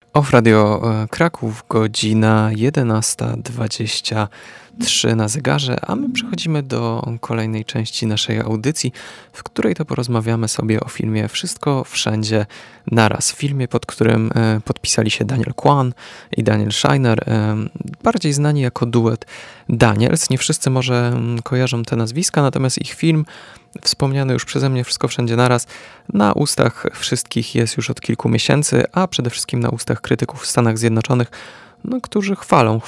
Off Radio Kraków, godzina 11:23 na zegarze, a my przechodzimy do kolejnej części naszej audycji, w której to porozmawiamy sobie o filmie Wszystko Wszędzie Naraz. Filmie, pod którym podpisali się Daniel Kwan i Daniel Scheinert, bardziej znani jako duet Daniels. Nie wszyscy może kojarzą te nazwiska, natomiast ich film, wspomniany już przeze mnie Wszystko Wszędzie Naraz, na ustach wszystkich jest już od kilku miesięcy, a przede wszystkim na ustach krytyków w Stanach Zjednoczonych, którzy chwalą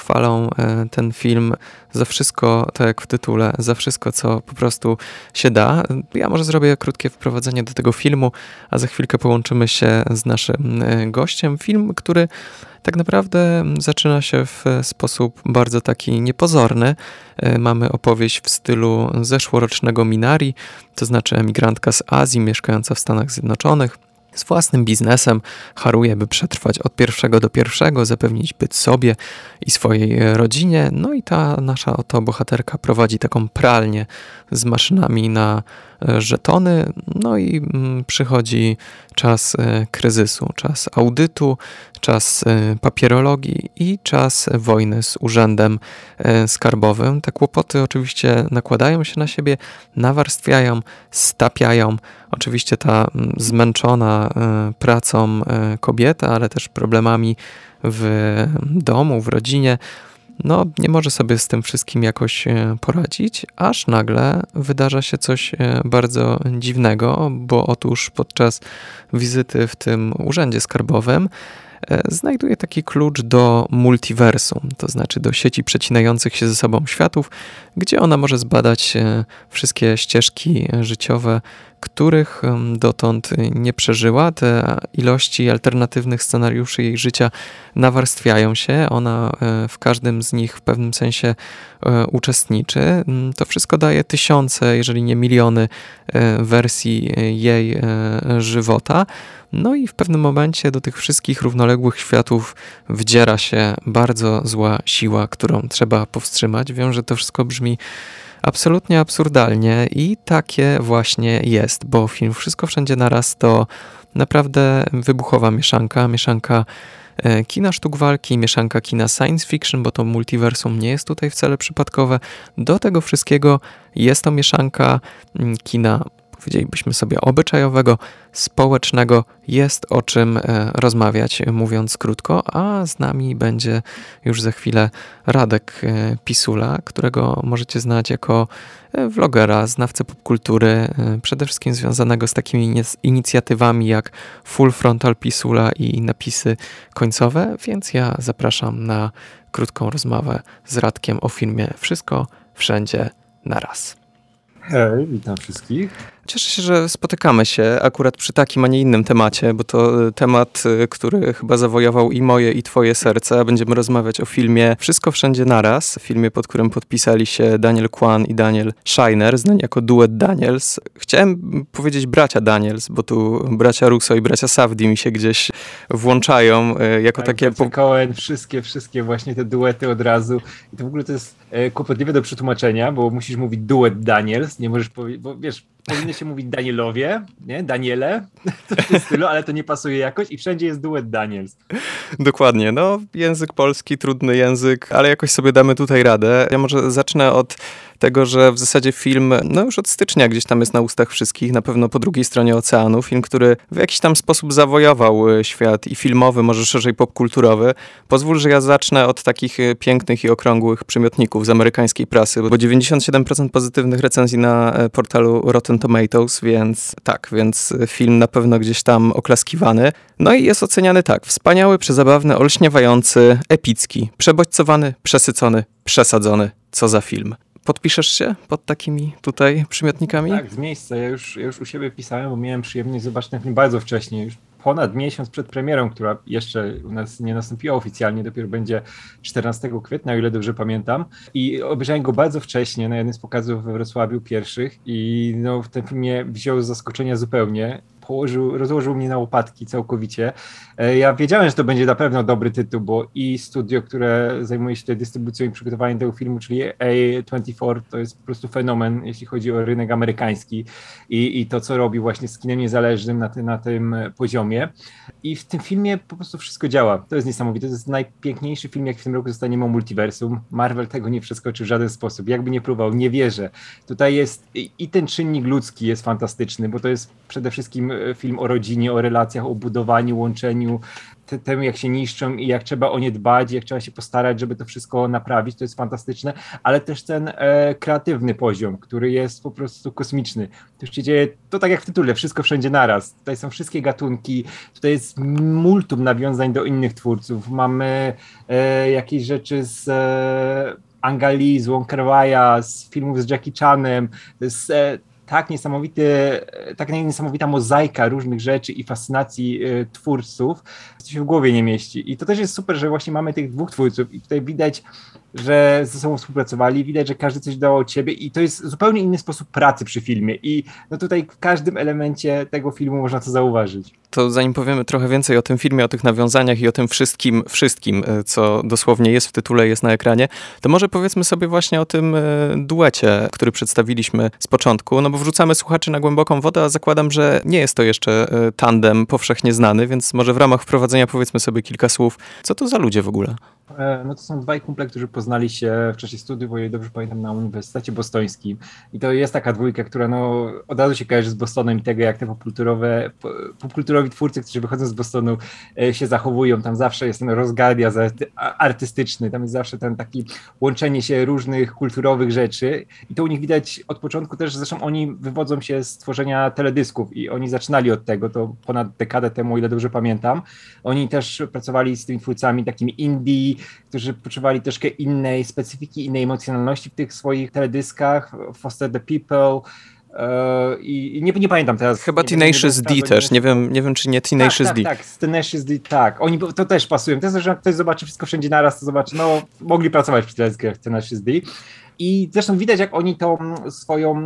ten film za wszystko, tak jak w tytule, za wszystko, co po prostu się da. Ja może zrobię krótkie wprowadzenie do tego filmu, a za chwilkę połączymy się z naszym gościem. Film, który tak naprawdę zaczyna się w sposób bardzo taki niepozorny. Mamy opowieść w stylu zeszłorocznego Minari, to znaczy emigrantka z Azji mieszkająca w Stanach Zjednoczonych, z własnym biznesem haruje, by przetrwać od pierwszego do pierwszego, zapewnić byt sobie i swojej rodzinie. No i ta nasza oto bohaterka prowadzi taką pralnię z maszynami na żetony. No i przychodzi czas kryzysu, czas audytu, czas papierologii i czas wojny z urzędem skarbowym. Te kłopoty oczywiście nakładają się na siebie, nawarstwiają, stapiają. Oczywiście ta zmęczona pracą kobieta, ale też problemami w domu, w rodzinie, nie może sobie z tym wszystkim jakoś poradzić, aż nagle wydarza się coś bardzo dziwnego, bo otóż podczas wizyty w tym urzędzie skarbowym znajduje taki klucz do multiversum, to znaczy do sieci przecinających się ze sobą światów, gdzie ona może zbadać wszystkie ścieżki życiowe, których dotąd nie przeżyła. Te ilości alternatywnych scenariuszy jej życia nawarstwiają się. Ona w każdym z nich w pewnym sensie uczestniczy. To wszystko daje tysiące, jeżeli nie miliony wersji jej żywota. No i w pewnym momencie do tych wszystkich równoległych światów wdziera się bardzo zła siła, którą trzeba powstrzymać. Wiem, że to wszystko brzmi absolutnie absurdalnie i takie właśnie jest, bo film Wszystko Wszędzie Naraz to naprawdę wybuchowa mieszanka kina sztuk walki, mieszanka kina science fiction, bo to multiversum nie jest tutaj wcale przypadkowe. Do tego wszystkiego jest to mieszanka kina, powiedzielibyśmy sobie, obyczajowego, społecznego. Jest o czym rozmawiać, mówiąc krótko, a z nami będzie już za chwilę Radek Pisula, którego możecie znać jako vlogera, znawcę popkultury, przede wszystkim związanego z takimi inicjatywami jak Full Frontal Pisula i napisy końcowe, więc ja zapraszam na krótką rozmowę z Radkiem o filmie Wszystko Wszędzie Naraz. Hej, witam wszystkich. Cieszę się, że spotykamy się akurat przy takim, a nie innym temacie, bo to temat, który chyba zawojował i moje, i twoje serce. Będziemy rozmawiać o filmie Wszystko Wszędzie Naraz, filmie, pod którym podpisali się Daniel Kwan i Daniel Scheinert, znani jako duet Daniels. Chciałem powiedzieć bracia Daniels, bo tu bracia Russo i bracia Safdie mi się gdzieś włączają jako tak, takie... Coen, wszystkie właśnie te duety od razu. I to w ogóle to jest kłopotliwe do przetłumaczenia, bo musisz mówić duet Daniels, nie możesz powiedzieć, bo wiesz, powinno się mówić Danielowie, nie? Daniele, w tym stylu, ale to nie pasuje jakoś i wszędzie jest duet Daniels. Dokładnie, język polski, trudny język, ale jakoś sobie damy tutaj radę. Ja może zacznę od tego, że w zasadzie film, już od stycznia gdzieś tam jest na ustach wszystkich, na pewno po drugiej stronie oceanu. Film, który w jakiś tam sposób zawojował świat i filmowy, może szerzej popkulturowy. Pozwól, że ja zacznę od takich pięknych i okrągłych przymiotników z amerykańskiej prasy, bo 97% pozytywnych recenzji na portalu Rotten Tomatoes, więc film na pewno gdzieś tam oklaskiwany. No i jest oceniany tak: wspaniały, przezabawny, olśniewający, epicki, przebodźcowany, przesycony, przesadzony. Co za film. Podpiszesz się pod takimi tutaj przymiotnikami? Tak, z miejsca. Ja już u siebie pisałem, bo miałem przyjemność zobaczyć ten film bardzo wcześnie, już ponad miesiąc przed premierą, która jeszcze u nas nie nastąpiła oficjalnie, dopiero będzie 14 kwietnia, o ile dobrze pamiętam. I obejrzałem go bardzo wcześnie na jednym z pokazów we Wrocławiu pierwszych i w tym filmie wziął z zaskoczenia zupełnie. rozłożył mnie na łopatki całkowicie. Ja wiedziałem, że to będzie na pewno dobry tytuł, bo i studio, które zajmuje się tutaj dystrybucją i przygotowaniem tego filmu, czyli A24, to jest po prostu fenomen, jeśli chodzi o rynek amerykański i to, co robi właśnie z kinem niezależnym na tym poziomie. I w tym filmie po prostu wszystko działa. To jest niesamowite. To jest najpiękniejszy film, jak w tym roku zostaniemy o multiversum. Marvel tego nie przeskoczy w żaden sposób. Jakby nie próbował, nie wierzę. Tutaj jest i ten czynnik ludzki jest fantastyczny, bo to jest przede wszystkim film o rodzinie, o relacjach, o budowaniu, łączeniu, tym jak się niszczą i jak trzeba o nie dbać, jak trzeba się postarać, żeby to wszystko naprawić, to jest fantastyczne, ale też ten kreatywny poziom, który jest po prostu kosmiczny. To się dzieje, to tak jak w tytule, wszystko wszędzie naraz. Tutaj są wszystkie gatunki, tutaj jest multum nawiązań do innych twórców. Mamy jakieś rzeczy z Ang Lee, z Wong Kar-waja, z filmów z Jackie Chanem, z tak niesamowita mozaika różnych rzeczy i fascynacji twórców, co się w głowie nie mieści. I to też jest super, że właśnie mamy tych dwóch twórców i tutaj widać, że ze sobą współpracowali, widać, że każdy coś dał od siebie i to jest zupełnie inny sposób pracy przy filmie i no tutaj w każdym elemencie tego filmu można to zauważyć. To zanim powiemy trochę więcej o tym filmie, o tych nawiązaniach i o tym wszystkim, co dosłownie jest w tytule, jest na ekranie, to może powiedzmy sobie właśnie o tym duecie, który przedstawiliśmy z początku, no bo wrzucamy słuchaczy na głęboką wodę, a zakładam, że nie jest to jeszcze tandem powszechnie znany, więc może w ramach wprowadzenia powiedzmy sobie kilka słów, co to za ludzie w ogóle? No to są dwaj kumple, którzy poznali się w czasie studiów, bo je dobrze pamiętam, na Uniwersytecie Bostońskim. I to jest taka dwójka, która no od razu się kojarzy z Bostonem i tego, jak te popkulturowi twórcy, którzy wychodzą z Bostonu, się zachowują. Tam zawsze jest ten rozgardiazm artystyczny, tam jest zawsze ten taki łączenie się różnych kulturowych rzeczy. I to u nich widać od początku też, zresztą oni wywodzą się z tworzenia teledysków i oni zaczynali od tego, to ponad dekadę temu, o ile dobrze pamiętam. Oni też pracowali z tymi twórcami takimi indie, którzy poczuwali troszkę innej specyfiki, innej emocjonalności w tych swoich teledyskach, Foster the People i nie pamiętam teraz. Chyba Tenacious D też, nie wiem czy nie Tenacious D. Tak, Tenacious D, tak. Oni to też pasują. To jest, że jak ktoś zobaczy wszystko wszędzie naraz, to zobaczy, no mogli pracować przy teledyskach Tenacious D. I zresztą widać, jak oni tą swoją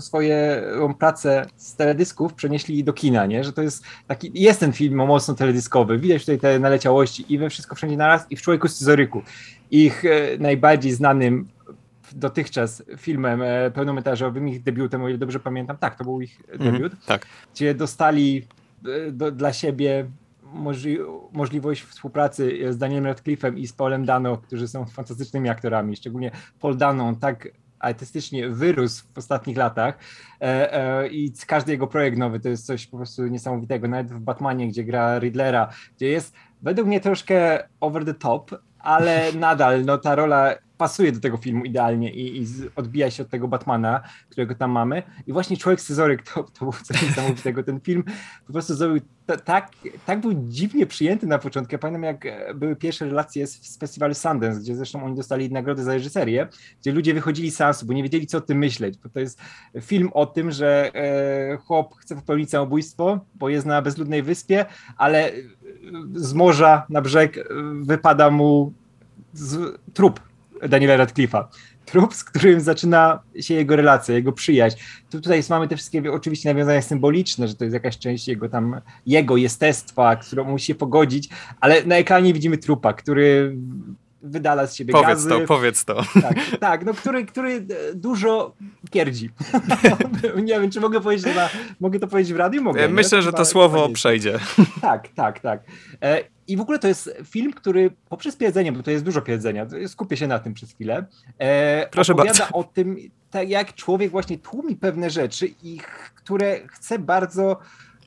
pracę z teledysków przenieśli do kina, nie? Że to jest ten film mocno teledyskowy. Widać tutaj te naleciałości i we Wszystko Wszędzie Naraz i w Człowieku Scyzoryku. Ich najbardziej znanym dotychczas filmem pełnometrażowym, ich debiutem, o ile dobrze pamiętam, tak, to był ich debiut, tak. Gdzie dostali dla siebie możliwość współpracy z Danielem Radcliffe'em i z Paulem Dano, którzy są fantastycznymi aktorami, szczególnie Paul Dano, on tak artystycznie wyrósł w ostatnich latach i każdy jego projekt nowy to jest coś po prostu niesamowitego, nawet w Batmanie, gdzie gra Riddlera, gdzie jest według mnie troszkę over the top, ale nadal no, ta rola pasuje do tego filmu idealnie i odbija się od tego Batmana, którego tam mamy. I właśnie Człowiek Scyzoryk to był coś niesamowitego. Ten film po prostu zrobił tak był dziwnie przyjęty na początku. Ja pamiętam, jak były pierwsze relacje z festiwalu Sundance, gdzie zresztą oni dostali nagrodę za reżyserię, gdzie ludzie wychodzili z seansu, bo nie wiedzieli, co o tym myśleć. Bo to jest film o tym, że chłop chce popełnić samobójstwo, bo jest na bezludnej wyspie, ale z morza na brzeg wypada mu trup Daniela Radcliffe'a. Trup, z którym zaczyna się jego relacja, jego przyjaźń. Tutaj mamy te wszystkie oczywiście nawiązania symboliczne, że to jest jakaś część jego jestestwa, którą musi się pogodzić, ale na ekranie widzimy trupa, który wydala z siebie gazy. Powiedz to. Tak, no który dużo pierdzi. Nie wiem, czy mogę powiedzieć, mogę to powiedzieć w radiu? Mogę. Myślę, że to słowo przejdzie. Tak. I w ogóle to jest film, który poprzez pierdzenie, bo to jest dużo pierdzenia, skupię się na tym przez chwilę, opowiada o tym, tak jak człowiek właśnie tłumi pewne rzeczy, które chce bardzo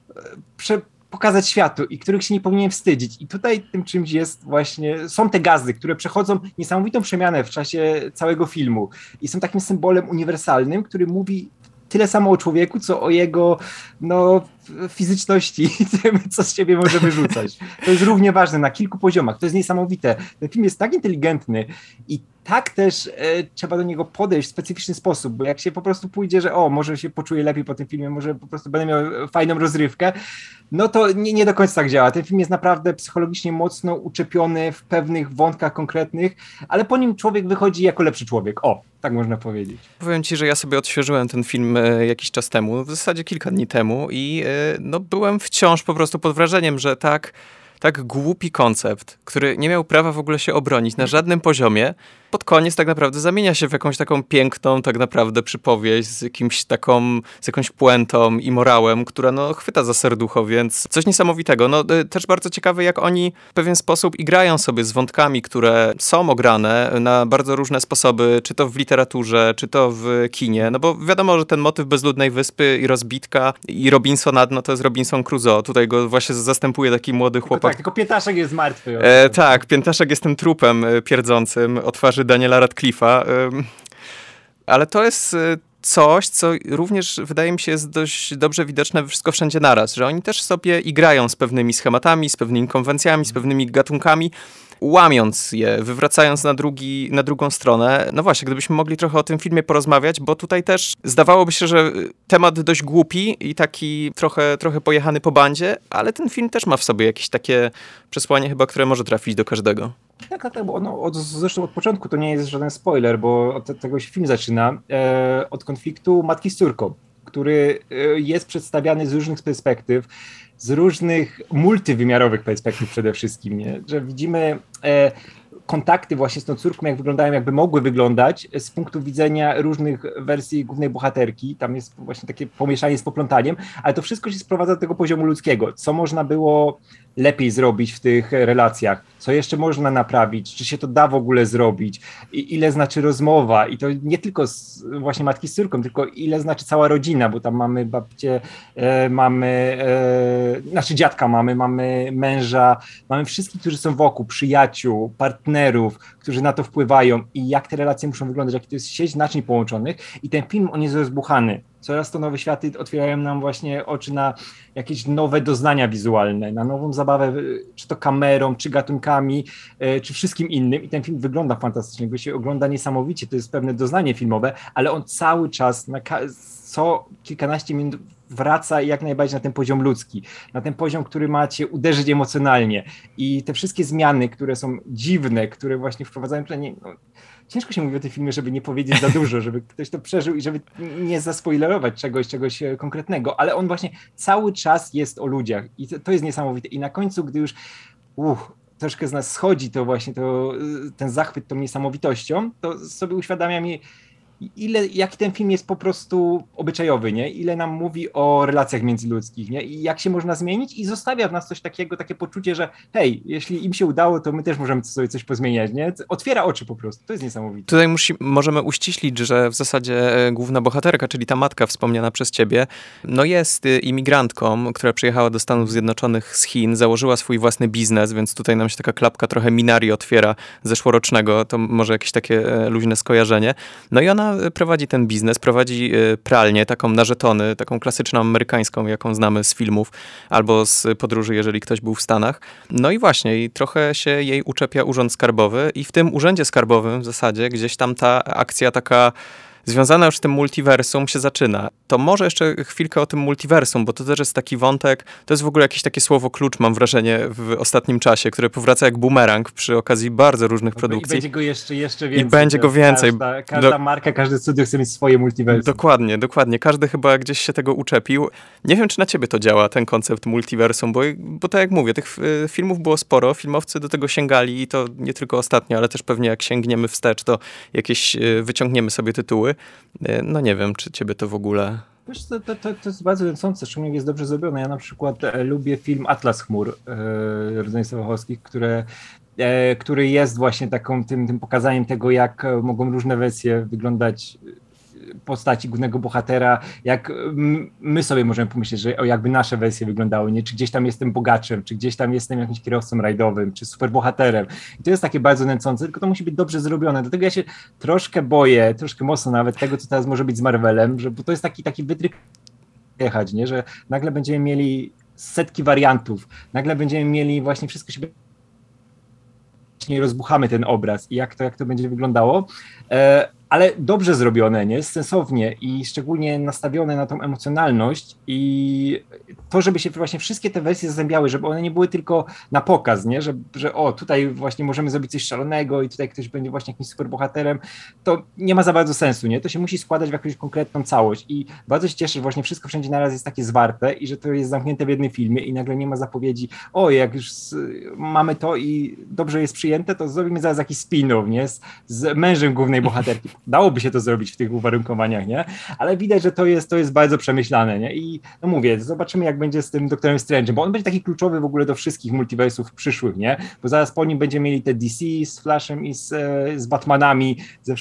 pokazać światu i których się nie powinien wstydzić. I tutaj tym czymś jest właśnie, są te gazy, które przechodzą niesamowitą przemianę w czasie całego filmu i są takim symbolem uniwersalnym, który mówi tyle samo o człowieku, co o jego fizyczności i tym, co z siebie może wyrzucać. To jest równie ważne na kilku poziomach. To jest niesamowite. Ten film jest tak inteligentny i tak też trzeba do niego podejść w specyficzny sposób, bo jak się po prostu pójdzie, że może się poczuję lepiej po tym filmie, może po prostu będę miał fajną rozrywkę, no to nie do końca tak działa. Ten film jest naprawdę psychologicznie mocno uczepiony w pewnych wątkach konkretnych, ale po nim człowiek wychodzi jako lepszy człowiek. tak można powiedzieć. Powiem ci, że ja sobie odświeżyłem ten film jakiś czas temu, w zasadzie kilka dni temu i no, byłem wciąż po prostu pod wrażeniem, że tak głupi koncept, który nie miał prawa w ogóle się obronić na żadnym poziomie, pod koniec tak naprawdę zamienia się w jakąś taką piękną tak naprawdę przypowieść z jakąś puentą i morałem, która no chwyta za serducho, więc coś niesamowitego. No też bardzo ciekawe, jak oni w pewien sposób igrają sobie z wątkami, które są ograne na bardzo różne sposoby, czy to w literaturze, czy to w kinie, no bo wiadomo, że ten motyw Bezludnej Wyspy i Rozbitka i Robinsona, no to jest Robinson Crusoe. Tutaj go właśnie zastępuje taki młody chłopak. Tylko Piętaszek jest martwy. Tak, Piętaszek jest tym trupem pierdzącym o twarzy Daniela Radcliffe'a, ale to jest coś, co również wydaje mi się jest dość dobrze widoczne we Wszystko Wszędzie Naraz, że oni też sobie igrają z pewnymi schematami, z pewnymi konwencjami, z pewnymi gatunkami, łamiąc je, wywracając na drugą stronę. No właśnie, gdybyśmy mogli trochę o tym filmie porozmawiać, bo tutaj też zdawałoby się, że temat dość głupi i taki trochę pojechany po bandzie, ale ten film też ma w sobie jakieś takie przesłanie chyba, które może trafić do każdego. Tak, bo zresztą od początku to nie jest żaden spoiler, bo od tego się film zaczyna, od konfliktu matki z córką, który jest przedstawiany z różnych perspektyw, z różnych multiwymiarowych perspektyw przede wszystkim, nie? Że widzimy kontakty właśnie z tą córką, jak wyglądają, jakby mogły wyglądać z punktu widzenia różnych wersji głównej bohaterki. Tam jest właśnie takie pomieszanie z poplątaniem, ale to wszystko się sprowadza do tego poziomu ludzkiego. Co można było lepiej zrobić w tych relacjach? Co jeszcze można naprawić? Czy się to da w ogóle zrobić? Ile znaczy rozmowa? I to nie tylko właśnie matki z córką, tylko ile znaczy cała rodzina, bo tam mamy babcię, dziadka mamy męża, mamy wszystkich, którzy są wokół, przyjaciół, partnerów, którzy na to wpływają i jak te relacje muszą wyglądać, jak to jest sieć naczyń połączonych i ten film, on jest rozbuchany. Coraz to nowe światy otwierają nam właśnie oczy na jakieś nowe doznania wizualne, na nową zabawę, czy to kamerą, czy gatunkami, czy wszystkim innym i ten film wygląda fantastycznie, go się ogląda niesamowicie, to jest pewne doznanie filmowe, ale on cały czas, co kilkanaście minut wraca jak najbardziej na ten poziom ludzki, na ten poziom, który ma cię uderzyć emocjonalnie i te wszystkie zmiany, które są dziwne, które właśnie wprowadzają ciężko się mówi o tym filmie, żeby nie powiedzieć za dużo, żeby ktoś to przeżył i żeby nie zaspoilerować czegoś konkretnego, ale on właśnie cały czas jest o ludziach i to jest niesamowite. I na końcu, gdy już troszkę z nas schodzi to właśnie ten zachwyt tą niesamowitością, to sobie uświadamiam jaki ten film jest po prostu obyczajowy, nie? Ile nam mówi o relacjach międzyludzkich, nie? I jak się można zmienić i zostawia w nas coś takiego, takie poczucie, że hej, jeśli im się udało, to my też możemy sobie coś pozmieniać, nie? Otwiera oczy po prostu, to jest niesamowite. Tutaj możemy uściślić, że w zasadzie główna bohaterka, czyli ta matka wspomniana przez ciebie, no jest imigrantką, która przyjechała do Stanów Zjednoczonych z Chin, założyła swój własny biznes, więc tutaj nam się taka klapka trochę Minari otwiera zeszłorocznego, to może jakieś takie luźne skojarzenie. No i ona prowadzi ten biznes, prowadzi pralnię, taką na żetony, taką klasyczną amerykańską, jaką znamy z filmów albo z podróży, jeżeli ktoś był w Stanach. No i właśnie, i trochę się jej uczepia urząd skarbowy i w tym urzędzie skarbowym w zasadzie gdzieś tam ta akcja taka związana już z tym multiversum się zaczyna. To może jeszcze chwilkę o tym multiversum, bo to też jest taki wątek, to jest w ogóle jakieś takie słowo klucz, mam wrażenie, w ostatnim czasie, które powraca jak bumerang przy okazji bardzo różnych produkcji. I będzie go jeszcze więcej. I będzie go więcej. Każda marka, każdy studio chce mieć swoje multiversum. Dokładnie. Każdy chyba gdzieś się tego uczepił. Nie wiem, czy na ciebie to działa, ten koncept multiversum, bo tak jak mówię, tych filmów było sporo, filmowcy do tego sięgali i to nie tylko ostatnio, ale też pewnie jak sięgniemy wstecz, to jakieś wyciągniemy sobie tytuły. No nie wiem, czy ciebie to w ogóle... Wiesz, to jest bardzo nęcące, szczególnie jak jest dobrze zrobione. Ja na przykład lubię film Atlas chmur rodzeństwa Wachowskich, który jest właśnie tym pokazaniem tego, jak mogą różne wersje wyglądać postaci głównego bohatera, jak my sobie możemy pomyśleć, że jakby nasze wersje wyglądały, nie? Czy gdzieś tam jestem bogaczem, czy gdzieś tam jestem jakimś kierowcą rajdowym, czy superbohaterem. I to jest takie bardzo nęcące, tylko to musi być dobrze zrobione. Dlatego ja się troszkę boję, troszkę mocno nawet tego, co teraz może być z Marvelem, bo to jest taki wytryk jechać, nie? Że nagle będziemy mieli setki wariantów, nagle będziemy mieli właśnie wszystko się rozbuchamy ten obraz i jak to będzie wyglądało. ale dobrze zrobione, nie? Sensownie i szczególnie nastawione na tą emocjonalność i to, żeby się właśnie wszystkie te wersje zazębiały, żeby one nie były tylko na pokaz, nie? Że o, tutaj właśnie możemy zrobić coś szalonego i tutaj ktoś będzie właśnie jakimś superbohaterem, to nie ma za bardzo sensu, nie? To się musi składać w jakąś konkretną całość i bardzo się cieszę, że właśnie wszystko wszędzie naraz jest takie zwarte i że to jest zamknięte w jednym filmie i nagle nie ma zapowiedzi, o, jak już mamy to i dobrze jest przyjęte, to zrobimy zaraz jakiś spin-off, nie? Z mężem głównej bohaterki. Dałoby się to zrobić w tych uwarunkowaniach, nie? Ale widać, że to jest bardzo przemyślane, nie? I no mówię, zobaczymy, jak będzie z tym Doktorem Strange'em, bo on będzie taki kluczowy w ogóle do wszystkich multiversów przyszłych, nie? Bo zaraz po nim będziemy mieli te DC z Flashem i z Batmanami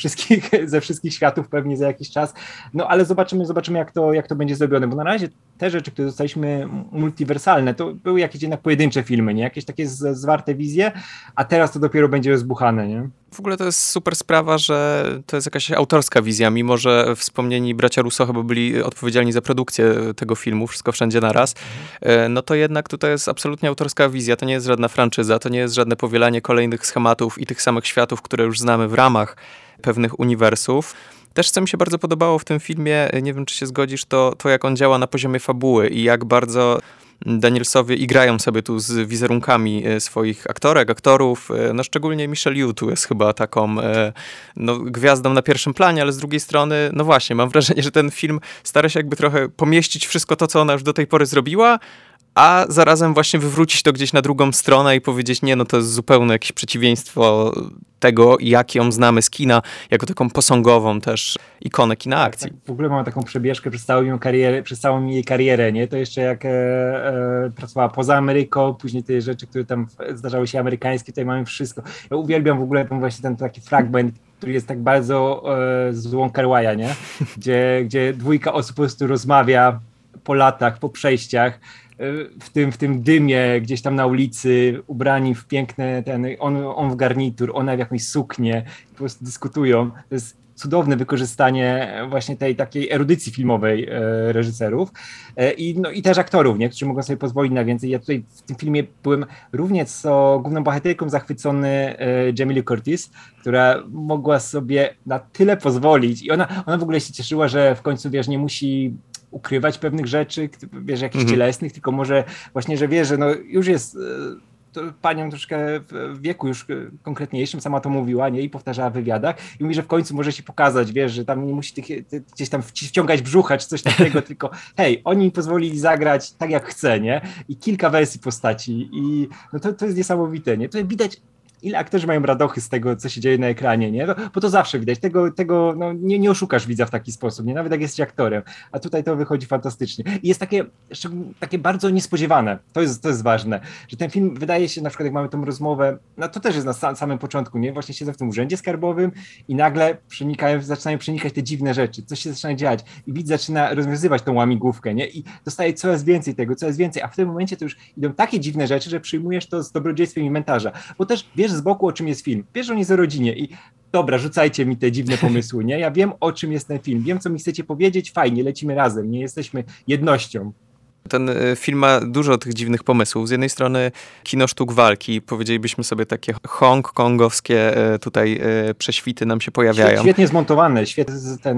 ze wszystkich światów pewnie za jakiś czas. No ale zobaczymy, jak to będzie zrobione, bo na razie te rzeczy, które dostaliśmy multiwersalne, to były jakieś jednak pojedyncze filmy, nie? Jakieś takie zwarte wizje, a teraz to dopiero będzie rozbuchane, nie? W ogóle to jest super sprawa, że to jest jakaś autorska wizja, mimo że wspomnieni bracia Russo chyba byli odpowiedzialni za produkcję tego filmu, Wszystko Wszędzie Naraz, no to jednak tutaj jest absolutnie autorska wizja, to nie jest żadna franczyza, to nie jest żadne powielanie kolejnych schematów i tych samych światów, które już znamy w ramach pewnych uniwersów. Też co mi się bardzo podobało w tym filmie, nie wiem, czy się zgodzisz, to jak on działa na poziomie fabuły i jak bardzo Danielsowie igrają sobie tu z wizerunkami swoich aktorów, no szczególnie Michelle Yeoh tu jest chyba taką no, gwiazdą na pierwszym planie, ale z drugiej strony, no właśnie, mam wrażenie, że ten film stara się jakby trochę pomieścić wszystko to, co ona już do tej pory zrobiła, a zarazem właśnie wywrócić to gdzieś na drugą stronę i powiedzieć, nie, no to jest zupełnie jakieś przeciwieństwo tego, jak ją znamy z kina, jako taką posągową też ikonę kina akcji. Tak, w ogóle mam taką przebieżkę przez całą jej karierę, nie? To jeszcze jak pracowała poza Ameryką, później te rzeczy, które tam zdarzały się amerykańskie, tutaj mamy wszystko. Ja uwielbiam w ogóle ten taki fragment, który jest tak bardzo z Wong Kar-wai'a, nie? Gdzie dwójka osób po prostu rozmawia po latach, po przejściach, w tym dymie gdzieś tam na ulicy, ubrani w piękne, on w garnitur, ona w jakąś suknię, po prostu dyskutują. To jest cudowne wykorzystanie właśnie tej takiej erudycji filmowej reżyserów i też aktorów, nie, którzy mogą sobie pozwolić na więcej. Ja tutaj w tym filmie byłem równie co główną bohaterką zachwycony Jamie Lee Curtis, która mogła sobie na tyle pozwolić i ona w ogóle się cieszyła, że w końcu, wiesz, nie musi ukrywać pewnych rzeczy, wiesz, jakichś cielesnych, tylko może właśnie, że wie, że no już jest panią troszkę w wieku już konkretniejszym, sama to mówiła, nie? I powtarzała w wywiadach i mówi, że w końcu może się pokazać, wiesz, że tam nie musi gdzieś tam wciągać brzucha czy coś takiego, tylko hej, oni mi pozwolili zagrać tak jak chcę, nie? I kilka wersji postaci i no to jest niesamowite, nie? Tutaj widać, ile aktorzy mają radochy z tego, co się dzieje na ekranie, nie? Bo to zawsze widać, tego no, nie oszukasz widza w taki sposób, nie? Nawet jak jesteś aktorem, a tutaj to wychodzi fantastycznie. I jest takie bardzo niespodziewane, to jest ważne, że ten film wydaje się, na przykład jak mamy tą rozmowę, no to też jest na samym początku, nie? Właśnie siedzę w tym urzędzie skarbowym i nagle zaczynają przenikać te dziwne rzeczy, coś się zaczyna dziać i widz zaczyna rozwiązywać tą łamigłówkę, nie? I dostaje coraz więcej tego, coraz więcej, a w tym momencie to już idą takie dziwne rzeczy, że przyjmujesz to z dobrodziejstwem inwentarza, bo też wiesz z boku, o czym jest film. Wiesz, że on jest o rodzinie i dobra, rzucajcie mi te dziwne pomysły, nie? Ja wiem, o czym jest ten film, wiem, co mi chcecie powiedzieć, fajnie, lecimy razem, nie jesteśmy jednością. Ten film ma dużo tych dziwnych pomysłów. Z jednej strony kino sztuk walki, powiedzielibyśmy sobie takie hongkongowskie tutaj prześwity nam się pojawiają. Świetnie zmontowane, świetnie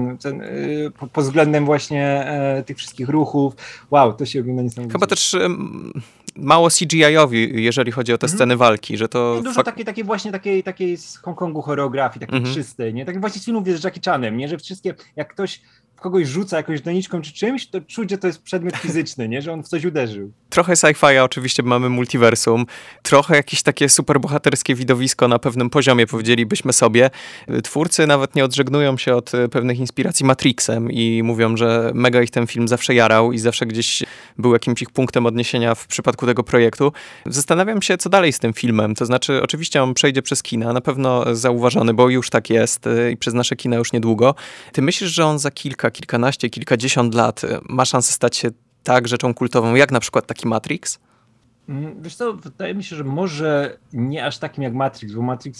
pod względem właśnie tych wszystkich ruchów. Wow, to się ogląda niesamowicie. Chyba też mało CGI-owi, jeżeli chodzi o te sceny walki, że to... I dużo takiej z Hongkongu choreografii, takiej czystej, nie? Tak właśnie z filmów z Jackie Chanem, nie? Że wszystkie, jak ktoś kogoś rzuca jakąś doniczką czy czymś, to czuć, że to jest przedmiot fizyczny, nie? Że on w coś uderzył. Trochę sci-fi, oczywiście mamy multiversum, trochę jakieś takie superbohaterskie widowisko na pewnym poziomie, powiedzielibyśmy sobie. Twórcy nawet nie odżegnują się od pewnych inspiracji Matrixem i mówią, że mega ich ten film zawsze jarał i zawsze gdzieś był jakimś ich punktem odniesienia w przypadku tego projektu. Zastanawiam się, co dalej z tym filmem. To znaczy, oczywiście on przejdzie przez kina, na pewno zauważony, bo już tak jest i przez nasze kina już niedługo. Ty myślisz, że on za kilkanaście, kilkadziesiąt lat ma szansę stać się tak rzeczą kultową, jak na przykład taki Matrix? Wiesz co, wydaje mi się, że może nie aż takim jak Matrix, bo Matrix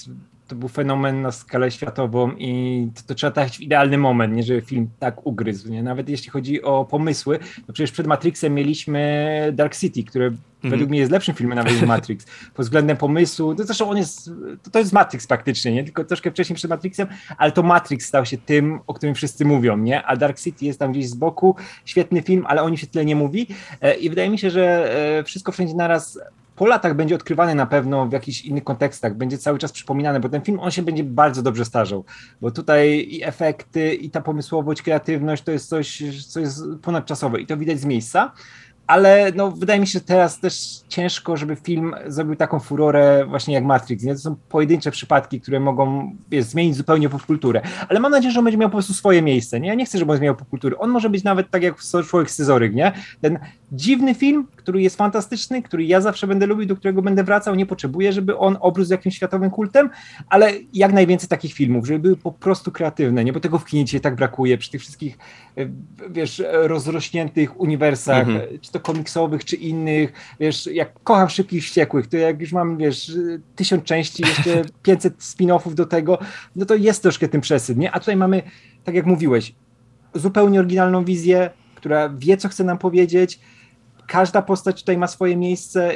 to był fenomen na skalę światową i to trzeba trafić w idealny moment, nie, żeby film tak ugryzł. Nie? Nawet jeśli chodzi o pomysły, no przecież przed Matrixem mieliśmy Dark City, które według mnie jest lepszym filmem nawet niż Matrix. Pod względem pomysłu, to zresztą to jest Matrix praktycznie, nie? Tylko troszkę wcześniej przed Matrixem, ale to Matrix stał się tym, o którym wszyscy mówią, nie? A Dark City jest tam gdzieś z boku, świetny film, ale o nim się tyle nie mówi i wydaje mi się, że Wszystko Wszędzie Naraz po latach będzie odkrywany na pewno w jakichś innych kontekstach, będzie cały czas przypominany, bo ten film, on się będzie bardzo dobrze starzał, bo tutaj i efekty, i ta pomysłowość, kreatywność to jest coś, co jest ponadczasowe i to widać z miejsca, ale no, wydaje mi się, że teraz też ciężko, żeby film zrobił taką furorę właśnie jak Matrix, nie? To są pojedyncze przypadki, które mogą zmienić zupełnie popkulturę, ale mam nadzieję, że on będzie miał po prostu swoje miejsce, nie? Ja nie chcę, żeby on zmieniał popkulturę, on może być nawet tak jak w Człowiek Scyzoryk, nie? Ten dziwny film, który jest fantastyczny, który ja zawsze będę lubił, do którego będę wracał, nie potrzebuję, żeby on obrósł jakimś światowym kultem, ale jak najwięcej takich filmów, żeby były po prostu kreatywne, nie? Bo tego w kinie dzisiaj tak brakuje, przy tych wszystkich, wiesz, rozrośniętych uniwersach, czy to komiksowych, czy innych, wiesz, jak kocham Szybkich i Wściekłych, to jak już mam, wiesz, 1000 części, jeszcze 500 spin-offów do tego, no to jest troszkę tym przesyt, nie? A tutaj mamy, tak jak mówiłeś, zupełnie oryginalną wizję, która wie, co chce nam powiedzieć, każda postać tutaj ma swoje miejsce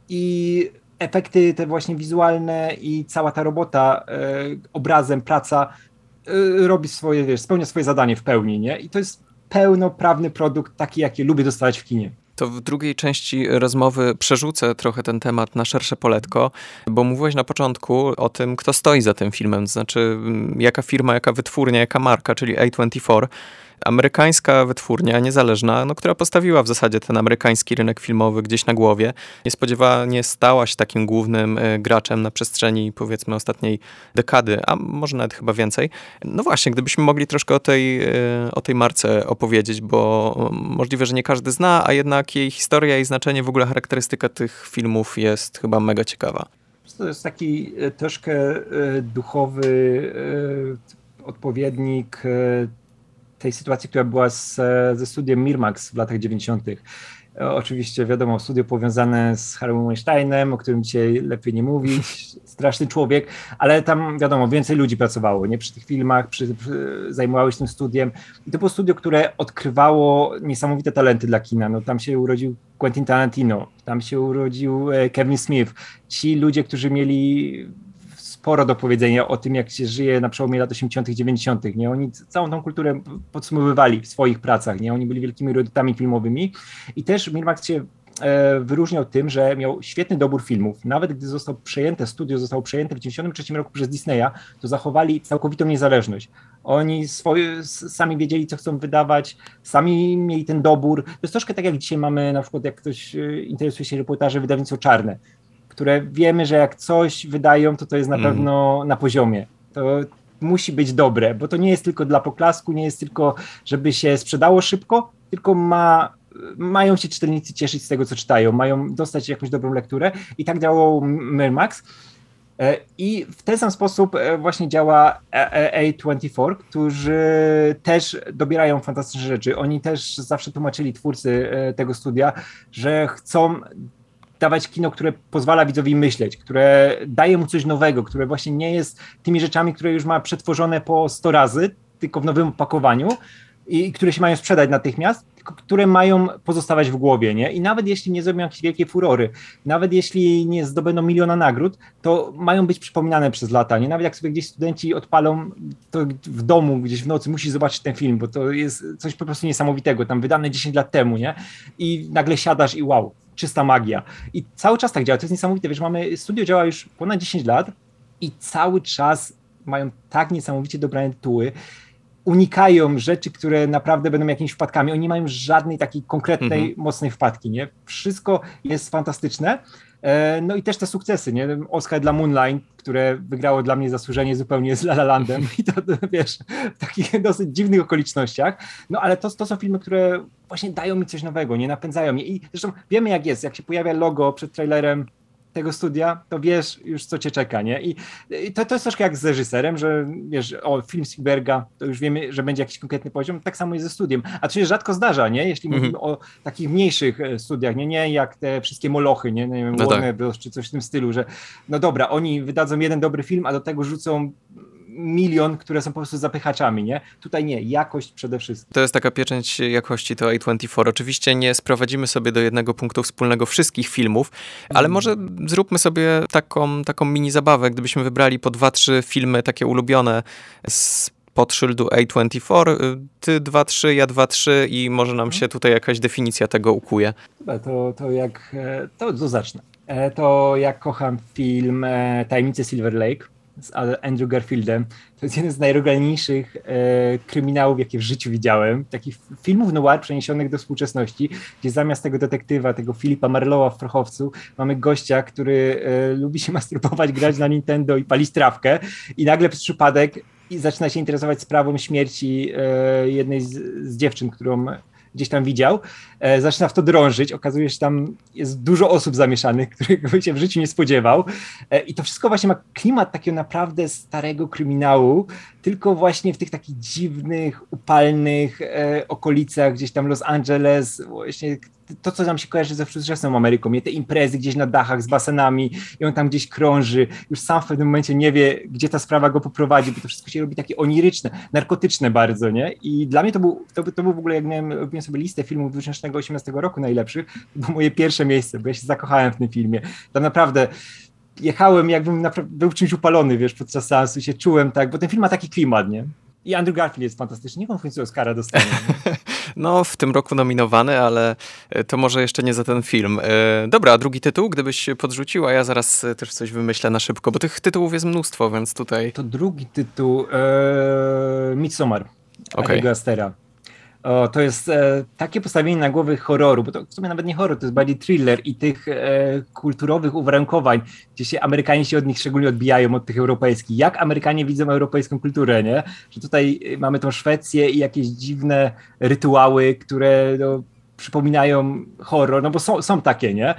i efekty te właśnie wizualne i cała ta robota obrazem, praca robi swoje, wiesz, spełnia swoje zadanie w pełni, nie? I to jest pełnoprawny produkt, taki, jaki lubię dostawać w kinie. To w drugiej części rozmowy przerzucę trochę ten temat na szersze poletko, bo mówiłeś na początku o tym, kto stoi za tym filmem, to znaczy jaka firma, jaka wytwórnia, jaka marka, czyli A24. Amerykańska wytwórnia, niezależna, no, która postawiła w zasadzie ten amerykański rynek filmowy gdzieś na głowie. Niespodziewanie stała się takim głównym graczem na przestrzeni, powiedzmy, ostatniej dekady, a może nawet chyba więcej. No właśnie, gdybyśmy mogli troszkę o tej marce opowiedzieć, bo możliwe, że nie każdy zna, a jednak jej historia i znaczenie, w ogóle charakterystyka tych filmów jest chyba mega ciekawa. To jest taki troszkę duchowy odpowiednik tej sytuacji, która była ze studiem Miramax w latach 90. Oczywiście wiadomo, studio powiązane z Harvey'em Weinsteinem, o którym dzisiaj lepiej nie mówić, straszny człowiek, ale tam wiadomo, więcej ludzi pracowało, nie, przy tych filmach, zajmowało się tym studiem i to było studio, które odkrywało niesamowite talenty dla kina. No, tam się urodził Quentin Tarantino, tam się urodził Kevin Smith, ci ludzie, którzy mieli sporo do powiedzenia o tym, jak się żyje na przełomie lat 80., 90. Nie? Oni całą tą kulturę podsumowywali w swoich pracach. Nie? Oni byli wielkimi eruditami filmowymi i też Miramax się wyróżniał tym, że miał świetny dobór filmów. Nawet gdy studio zostało przejęte w 1993 roku przez Disneya, to zachowali całkowitą niezależność. Oni sami wiedzieli, co chcą wydawać, sami mieli ten dobór. To jest troszkę tak, jak dzisiaj mamy, na przykład jak ktoś interesuje się reportaże, wydawnictwo czarne, które wiemy, że jak coś wydają, to jest na pewno na poziomie. To musi być dobre, bo to nie jest tylko dla poklasku, nie jest tylko, żeby się sprzedało szybko, tylko mają się czytelnicy cieszyć z tego, co czytają, mają dostać jakąś dobrą lekturę i tak działał Miramax. I w ten sam sposób właśnie działa A24, którzy też dobierają fantastyczne rzeczy. Oni też zawsze tłumaczyli, twórcy tego studia, że chcą dawać kino, które pozwala widzowi myśleć, które daje mu coś nowego, które właśnie nie jest tymi rzeczami, które już ma przetworzone po 100 razy, tylko w nowym opakowaniu i które się mają sprzedać natychmiast, tylko które mają pozostawać w głowie, nie? I nawet jeśli nie zrobią jakieś wielkie furory, nawet jeśli nie zdobędą miliona nagród, to mają być przypominane przez lata, nie? Nawet jak sobie gdzieś studenci odpalą, to w domu, gdzieś w nocy musisz zobaczyć ten film, bo to jest coś po prostu niesamowitego, tam wydane 10 lat temu, nie? I nagle siadasz i wow, czysta magia. I cały czas tak działa, to jest niesamowite, wiesz, studio działa już ponad 10 lat i cały czas mają tak niesamowicie dobrane tytuły, unikają rzeczy, które naprawdę będą jakimiś wpadkami. Oni nie mają żadnej takiej konkretnej, mocnej wpadki, nie? Wszystko jest fantastyczne. No i też te sukcesy, nie? Oscar dla Moonlight, które wygrało dla mnie zasłużenie zupełnie z La La Landem i to wiesz, w takich dosyć dziwnych okolicznościach. No ale to są filmy, które właśnie dają mi coś nowego, nie napędzają mnie. I zresztą wiemy jak jest, jak się pojawia logo przed trailerem tego studia, to wiesz już, co cię czeka, nie? I to jest troszkę jak z reżyserem, że wiesz, film Spielberga, to już wiemy, że będzie jakiś konkretny poziom, tak samo jest ze studiem. A to się rzadko zdarza, nie? Jeśli mówimy o takich mniejszych studiach, nie jak te wszystkie molochy, nie wiem, no Warner Bros. Czy coś w tym stylu, że no dobra, oni wydadzą jeden dobry film, a do tego rzucą milion, które są po prostu zapychaczami, nie? Tutaj nie, jakość przede wszystkim. To jest taka pieczęć jakości, to A24. Oczywiście nie sprowadzimy sobie do jednego punktu wspólnego wszystkich filmów, ale może zróbmy sobie taką mini zabawę, gdybyśmy wybrali po 2-3 filmy takie ulubione pod szyldu A24, ty 2-3, ja 2-3 i może nam się tutaj jakaś definicja tego ukuje. To zacznę. To jak kocham film Tajemnice Silver Lake z Andrew Garfieldem. To jest jeden z najrogalniejszych kryminałów, jakie w życiu widziałem. Takich filmów noir przeniesionych do współczesności, gdzie zamiast tego detektywa, tego Philipa Marlowa w Prochowcu, mamy gościa, który lubi się masturbować, grać na Nintendo i palić trawkę i nagle przez przypadek zaczyna się interesować sprawą śmierci jednej z dziewczyn, którą gdzieś tam widział, zaczyna w to drążyć, okazuje się, że tam jest dużo osób zamieszanych, których by się w życiu nie spodziewał i to wszystko właśnie ma klimat takiego naprawdę starego kryminału, tylko właśnie w tych takich dziwnych, upalnych okolicach, gdzieś tam Los Angeles, właśnie to, co nam się kojarzy ze współczesną Ameryką, nie? Te imprezy gdzieś na dachach z basenami i on tam gdzieś krąży, już sam w pewnym momencie nie wie, gdzie ta sprawa go poprowadzi, bo to wszystko się robi takie oniryczne, narkotyczne bardzo, nie? I dla mnie to był w ogóle, jak robiłem sobie listę filmów 2018 roku najlepszych, to było moje pierwsze miejsce, bo ja się zakochałem w tym filmie. Tam naprawdę jechałem, jakbym był czymś upalony, wiesz, podczas seansu się czułem tak, bo ten film ma taki klimat, nie? I Andrew Garfield jest fantastyczny. Niech on w końcu Oscara dostanie. No, w tym roku nominowany, ale to może jeszcze nie za ten film. Dobra, a drugi tytuł, gdybyś podrzucił, a ja zaraz też coś wymyślę na szybko, bo tych tytułów jest mnóstwo, więc tutaj... To drugi tytuł, Midsommar, Okay. Ariego Astera. To jest takie postawienie na głowy horroru, bo to w sumie nawet nie horror, to jest bardziej thriller i tych kulturowych uwarunkowań, gdzie się Amerykanie się od nich szczególnie odbijają od tych europejskich. Jak Amerykanie widzą europejską kulturę, nie? Że tutaj mamy tą Szwecję i jakieś dziwne rytuały, które przypominają horror, no bo są takie, nie?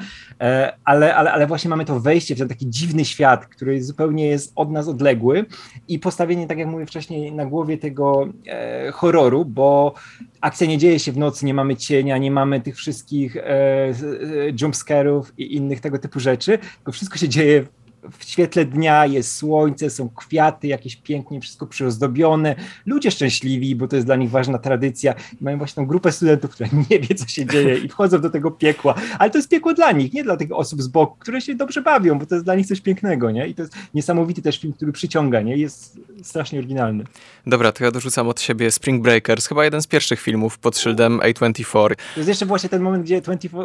Ale właśnie mamy to wejście w ten taki dziwny świat, który zupełnie jest od nas odległy i postawienie, tak jak mówię wcześniej, na głowie tego horroru, bo akcja nie dzieje się w nocy, nie mamy cienia, nie mamy tych wszystkich jumpscare'ów i innych tego typu rzeczy, tylko wszystko się dzieje w świetle dnia, jest słońce, są kwiaty, jakieś pięknie wszystko przyozdobione, ludzie szczęśliwi, bo to jest dla nich ważna tradycja. I mają właśnie tą grupę studentów, która nie wie, co się dzieje i wchodzą do tego piekła, ale to jest piekło dla nich, nie dla tych osób z boku, które się dobrze bawią, bo to jest dla nich coś pięknego, nie? I to jest niesamowity też film, który przyciąga, nie? Jest strasznie oryginalny. Dobra, to ja dorzucam od siebie Spring Breakers, chyba jeden z pierwszych filmów pod szyldem A24. To jest jeszcze właśnie ten moment, gdzie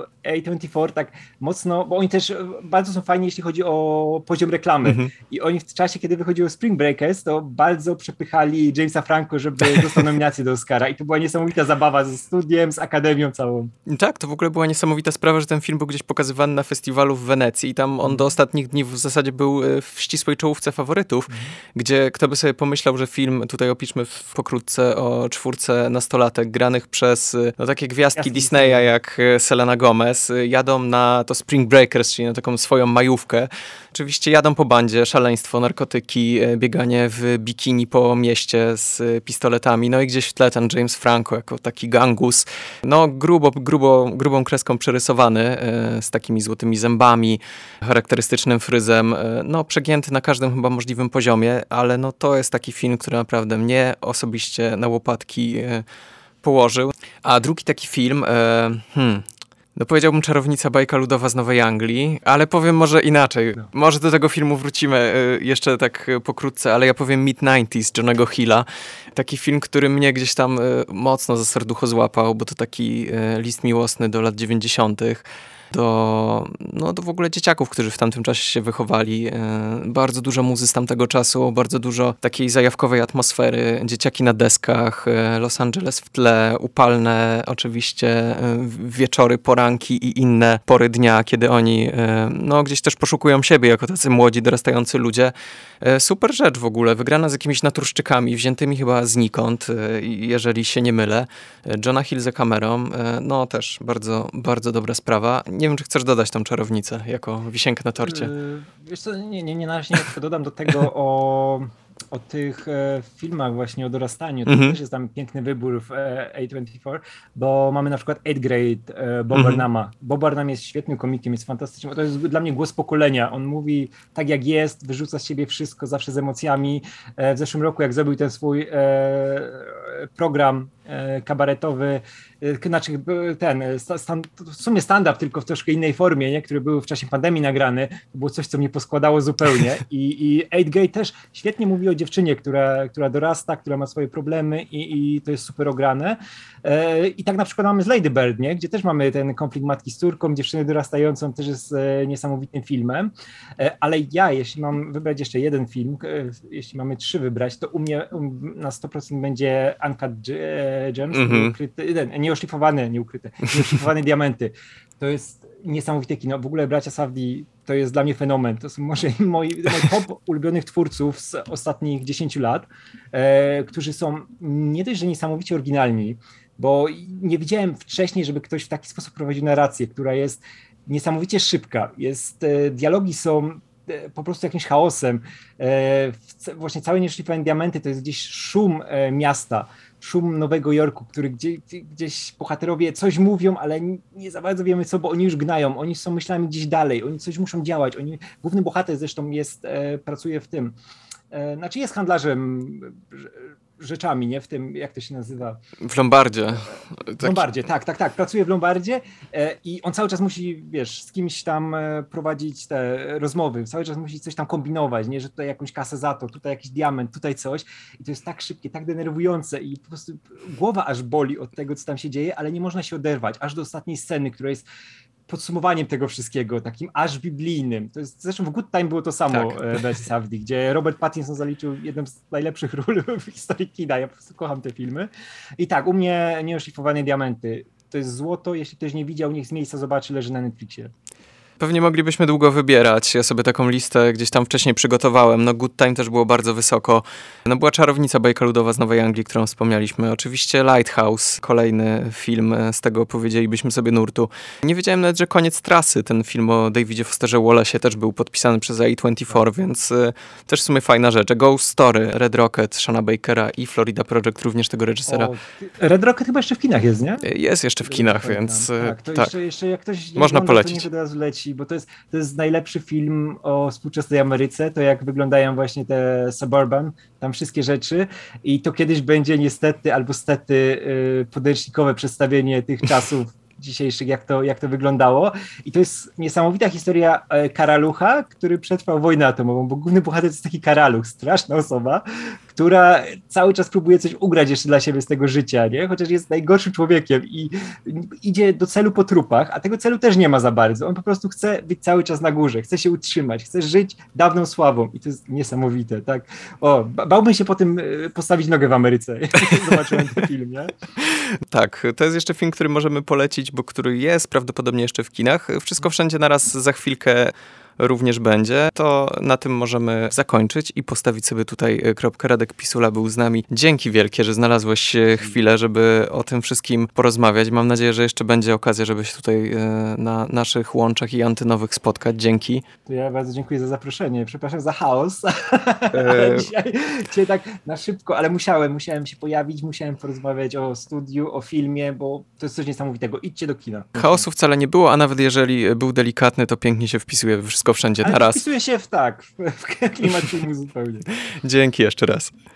A24 tak mocno, bo oni też bardzo są fajni, jeśli chodzi o poziom reklamy. I oni w czasie, kiedy wychodziło Spring Breakers, to bardzo przepychali Jamesa Franco, żeby dostał nominację do Oscara. I to była niesamowita zabawa ze studiem, z akademią całą. Tak, to w ogóle była niesamowita sprawa, że ten film był gdzieś pokazywany na festiwalu w Wenecji i tam on do ostatnich dni w zasadzie był w ścisłej czołówce faworytów, gdzie kto by sobie pomyślał, że film, tutaj opiszmy pokrótce o 4 nastolatek granych przez takie gwiazdki Disneya jak Selena Gomez, jadą na to Spring Breakers, czyli na taką swoją majówkę. Oczywiście jadą po bandzie, szaleństwo, narkotyki, bieganie w bikini po mieście z pistoletami, no i gdzieś w tle ten James Franco jako taki gangus, no grubą kreską przerysowany, z takimi złotymi zębami, charakterystycznym fryzem, no przegięty na każdym chyba możliwym poziomie, ale no to jest taki film, który naprawdę mnie osobiście na łopatki położył. A drugi taki film, no powiedziałbym Czarownica bajka ludowa z Nowej Anglii, ale powiem może inaczej. No. Może do tego filmu wrócimy jeszcze tak pokrótce, ale ja powiem Mid-90s Johnego Hilla. Taki film, który mnie gdzieś tam mocno za serducho złapał, bo to taki list miłosny do lat 90. do w ogóle dzieciaków, którzy w tamtym czasie się wychowali. Bardzo dużo muzy z tamtego czasu, bardzo dużo takiej zajawkowej atmosfery. Dzieciaki na deskach, Los Angeles w tle, upalne oczywiście wieczory, poranki i inne pory dnia, kiedy oni gdzieś też poszukują siebie jako tacy młodzi, dorastający ludzie. Super rzecz w ogóle, wygrana z jakimiś naturszczykami, wziętymi chyba znikąd, jeżeli się nie mylę. Jonah Hill za kamerą, no też bardzo, bardzo dobra sprawa. nie wiem, czy chcesz dodać tą czarownicę jako wisienkę na torcie. Wiesz co, na razie nie, tylko dodam do tego o tych filmach właśnie o dorastaniu. To też jest tam piękny wybór w A24, bo mamy na przykład 8th Grade Bob Burnhama. Bob Burnham jest świetnym komikiem, jest fantastycznym. To jest dla mnie głos pokolenia. On mówi tak jak jest, wyrzuca z siebie wszystko, zawsze z emocjami. W zeszłym roku, jak zrobił ten swój program kabaretowy, znaczy w sumie stand-up, tylko w troszkę innej formie, nie? Który był w czasie pandemii nagrany, to było coś, co mnie poskładało zupełnie i 8th Grade też świetnie mówi o dziewczynie, która dorasta, która ma swoje problemy i to jest super ograne. I tak na przykład mamy z Lady Bird, nie? Gdzie też mamy ten konflikt matki z córką, dziewczyny dorastającą, też jest niesamowitym filmem, ale jeśli mam wybrać jeszcze jeden film, jeśli mamy 3 wybrać, to u mnie na 100% będzie Uncut Gems, nieoszlifowane diamenty. To jest niesamowite kino. W ogóle bracia Safdie to jest dla mnie fenomen. To są może moi top ulubionych twórców z ostatnich 10 lat, którzy są nie dość, że niesamowicie oryginalni, bo nie widziałem wcześniej, żeby ktoś w taki sposób prowadził narrację, która jest niesamowicie szybka. Dialogi są po prostu jakimś chaosem. Właśnie całe Nieszlifowane diamenty to jest gdzieś szum miasta, szum Nowego Jorku, który gdzieś bohaterowie coś mówią, ale nie za bardzo wiemy co, bo oni już gnają, oni są myślami gdzieś dalej, oni coś muszą działać. Główny bohater zresztą pracuje w tym, znaczy jest handlarzem rzeczami, nie? W tym, jak to się nazywa? W Lombardzie. W Lombardzie, tak. Pracuje w Lombardzie i on cały czas musi, z kimś tam prowadzić te rozmowy, cały czas musi coś tam kombinować, nie? Że tutaj jakąś kasę za to, tutaj jakiś diament, tutaj coś i to jest tak szybkie, tak denerwujące i po prostu głowa aż boli od tego, co tam się dzieje, ale nie można się oderwać, aż do ostatniej sceny, która jest podsumowaniem tego wszystkiego, takim aż biblijnym. To jest, zresztą w Good Time było to samo w Safdie, gdzie Robert Pattinson zaliczył jedną z najlepszych ról w historii kina. Ja po prostu kocham te filmy. I tak, u mnie Nieoszlifowane diamenty to jest złoto. Jeśli ktoś nie widział, niech z miejsca zobaczy, leży na Netflixie. Pewnie moglibyśmy długo wybierać. Ja sobie taką listę gdzieś tam wcześniej przygotowałem. No Good Time też było bardzo wysoko. No była Czarownica bajka-ludowa z Nowej Anglii, którą wspomnieliśmy. Oczywiście Lighthouse, kolejny film z tego powiedzielibyśmy sobie nurtu. Nie wiedziałem nawet, że Koniec trasy, ten film o Davidzie Fosterze Wallace'ie też był podpisany przez A24, więc też w sumie fajna rzecz. Ghost Story, Red Rocket, Shana Bakera i Florida Project, również tego reżysera. Red Rocket chyba jeszcze w kinach jest, nie? Jest jeszcze w kinach, więc tak. Jeszcze jak ktoś nie można ogląda, polecić. To niech od razu leci, bo to jest najlepszy film o współczesnej Ameryce, to jak wyglądają właśnie te Suburban, tam wszystkie rzeczy i to kiedyś będzie niestety albo stety podręcznikowe przedstawienie tych czasów dzisiejszych, jak to wyglądało. I to jest niesamowita historia karalucha, który przetrwał wojnę atomową, bo główny bohater to jest taki karaluch, straszna osoba, która cały czas próbuje coś ugrać jeszcze dla siebie z tego życia, nie? Chociaż jest najgorszym człowiekiem i idzie do celu po trupach, a tego celu też nie ma za bardzo. On po prostu chce być cały czas na górze, chce się utrzymać, chce żyć dawną sławą i to jest niesamowite, tak? Bałbym się po tym postawić nogę w Ameryce, jak zobaczyłem ten film, nie? Tak, to jest jeszcze film, który możemy polecić, bo który jest prawdopodobnie jeszcze w kinach. Wszystko wszędzie naraz za chwilkę również będzie. To na tym możemy zakończyć i postawić sobie tutaj kropkę. Radek Pisula był z nami. Dzięki wielkie, że znalazłeś chwilę, żeby o tym wszystkim porozmawiać. Mam nadzieję, że jeszcze będzie okazja, żeby się tutaj na naszych łączach i antynowych spotkać. Dzięki. To ja bardzo dziękuję za zaproszenie. Przepraszam za chaos. Dzisiaj tak na szybko, ale musiałem się pojawić, musiałem porozmawiać o studiu, o filmie, bo to jest coś niesamowitego. Idźcie do kina. Chaosu wcale nie było, a nawet jeżeli był delikatny, to pięknie się wpisuje we wszystko wszędzie naraz. Wpisuje się w klimat filmu zupełnie. Dzięki jeszcze raz.